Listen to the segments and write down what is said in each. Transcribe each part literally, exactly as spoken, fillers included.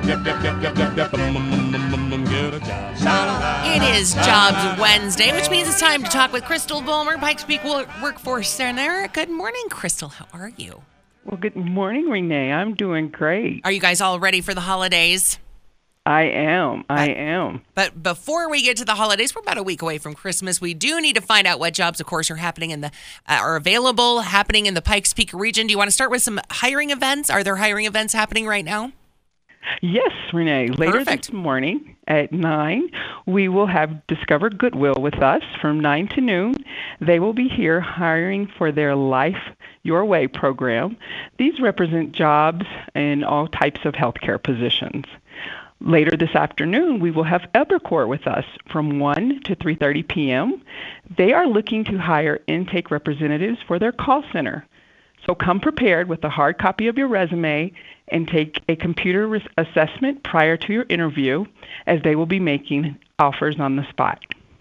yep, yep, yep, yep, yep, yep, mm, mm, mm, mm, get a job. It is Jobs Wednesday, which means it's time to talk with Crystal Bulmer, Pikes Peak Workforce Center. Good morning, Crystal. How are you? Well, good morning, Renee. I'm doing great. Are you guys all ready for the holidays? I am. I But- am. But before we get to the holidays, we're about a week away from Christmas. We do need to find out what jobs, of course, are happening in the uh, are available, happening in the Pikes Peak region. Do you want to start with some hiring events? Are there hiring events happening right now? Yes, Renee. Later Perfect. this morning at nine, we will have Discover Goodwill with us from nine to noon. They will be here hiring for their Life Your Way program. These represent jobs in all types of healthcare positions. Later this afternoon, we will have Ebercore with us from one to three thirty p.m. They are looking to hire intake representatives for their call center. So come prepared with a hard copy of your resume and take a computer res- assessment prior to your interview, as they will be making offers on the spot.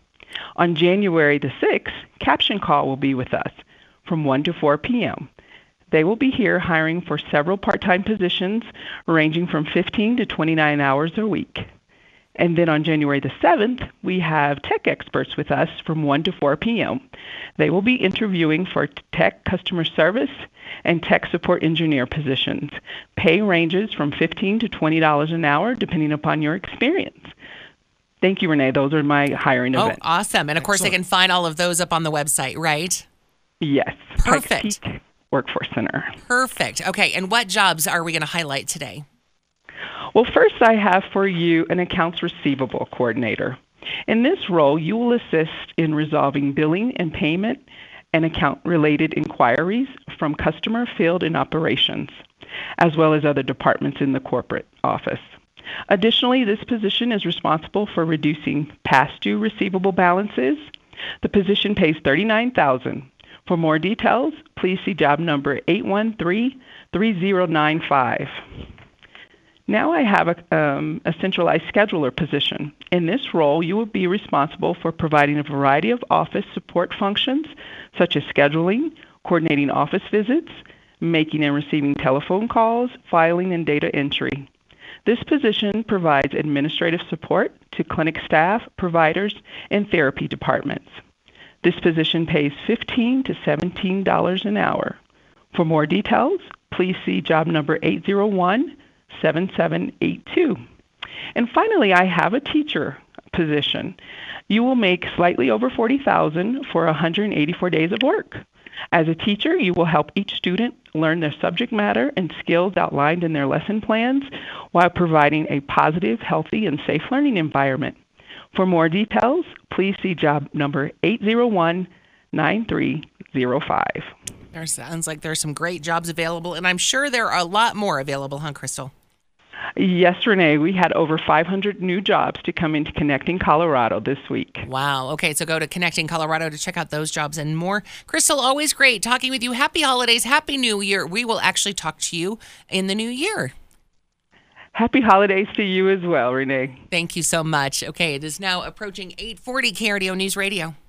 On January the sixth, Caption Call will be with us from one to four p.m. They will be here hiring for several part-time positions ranging from fifteen to twenty-nine hours a week. And then on January the seventh, we have tech experts with us from one to four p.m. They will be interviewing for tech customer service and tech support engineer positions. Pay ranges from fifteen to twenty dollars an hour depending upon your experience. Thank you, Renee. Those are my hiring Oh, events. awesome. And of course, they can find all of those up on the website, right? Yes. Perfect. Pikes Peak Workforce Center. Perfect. Okay. And what jobs are we going to highlight today? Well, first I have for you an accounts receivable coordinator. In this role, you will assist in resolving billing and payment and account-related inquiries from customer, field, and operations, as well as other departments in the corporate office. Additionally, this position is responsible for reducing past due receivable balances. The position pays thirty-nine thousand dollars. For more details, please see job number eight one three, three zero nine five. Now I have a, um, a centralized scheduler position. In this role, you will be responsible for providing a variety of office support functions, such as scheduling, coordinating office visits, making and receiving telephone calls, filing, and data entry. This position provides administrative support to clinic staff, providers, and therapy departments. This position pays fifteen to seventeen dollars an hour. For more details, please see job number eight zero one, seven seven eight two. And finally, I have a teacher position. You will make slightly over forty thousand dollars for one hundred eighty-four days of work. As a teacher, you will help each student learn their subject matter and skills outlined in their lesson plans while providing a positive, healthy, and safe learning environment. For more details, please see job number eight zero one, nine three zero five. There sounds like there's some great jobs available, and I'm sure there are a lot more available, huh, Crystal? Yes, Renee, we had over five hundred new jobs to come into Connecting Colorado this week. Wow. Okay, so go to Connecting Colorado to check out those jobs and more. Crystal, always great talking with you. Happy holidays. Happy New Year. We will actually talk to you in the new year. Happy holidays to you as well, Renee. Thank you so much. Okay, it is now approaching eight forty K R D O News Radio.